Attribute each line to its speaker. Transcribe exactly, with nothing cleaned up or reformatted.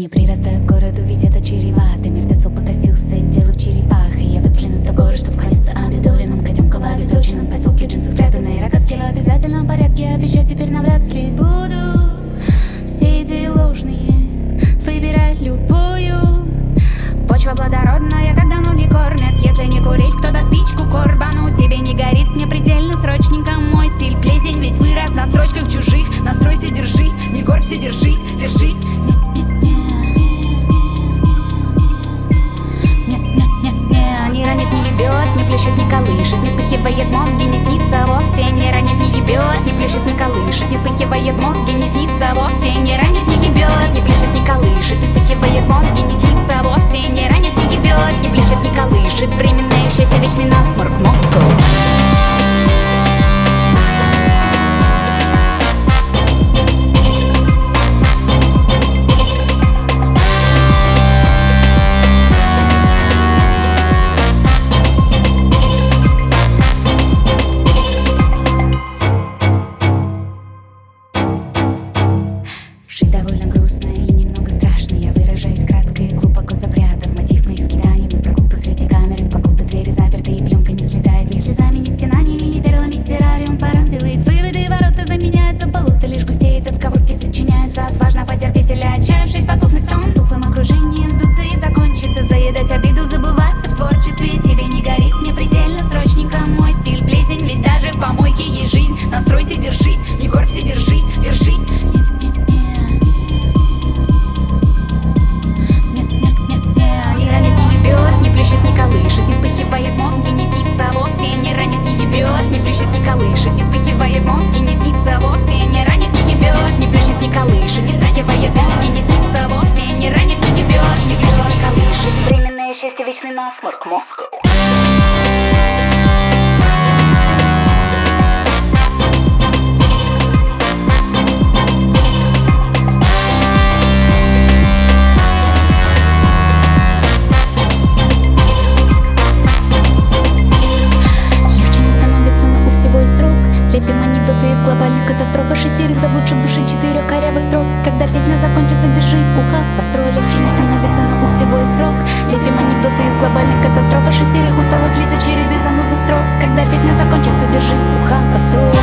Speaker 1: Не прирастаю к городу, ведь это чревато. Мертвецел покосился, дело в черепах. И я выплюнута в горы, чтоб склониться обездоленным котенком в обесточенном поселке. Джинсы спрятанные, рогатки в обязательном порядке. Обещать теперь навряд ли буду. Все идеи ложные, выбирай любую. Почва плодородная, когда ноги кормят. Если не курить, кто даст спичку корбану? Тебе не горит, мне предельно срочненько мой стиль. Плесень ведь вырос на строчках чужих. Настройся, держись, не горбся, держись, держись. Не ранит, не ебет, не плющит, не колышет, не вспыхивает мозги, не снится вовсе. Не ранит, не ебет, не плющит, не колышет, не вспыхивает мозги, не снится вовсе. Не ранит, не ебет, не плющит, не колышет, не вспыхивает мозги, не снится вовсе. Не ранит, не ебет, не плющит, не колышет. Временное счастье, вечный насморк, Москва. Довольно грустно и немного страшно. Я выражаюсь кратко и глубоко запрятав мотив моих скитаний. В прогулку среди камеры, покуда двери заперты и пленка не слетает ни слезами, ни стенаниями, ни перлами. Террариум паром делает выводы, ворота заменяются, болото лишь густеет, отговорки сочиняются. Отважно потерпеть или отчаявшись потухнуть в том тухлым окружением, вдуться и закончиться. Заедать обиду, забываться в творчестве. Тебе не горит, мне предельно срочненько мой стиль. Плесень, ведь даже в помойке есть жизнь. Настройся, держись, не горбся, держись, держись. Не плющит, не колышет, не вспыхивает мозги, не снится вовсе. Не ранит, не ебет, не плющит, не колышет, не вспыхивает мозги, не снится вовсе. Не ранит, не ебет, не плющит, не колышет. Временное счастье, вечный насморк, Москва. Лепим анекдоты из глобальных катастроф. Шестерых заблудших в душе, четырех корявых строк. Когда песня закончится, держи ухо востро. Легче не становится, но у всего есть срок. Лепим анекдоты из глобальных катастроф. Шестерых усталых лиц и череды занудных строк. Когда песня закончится, держи ухо востро.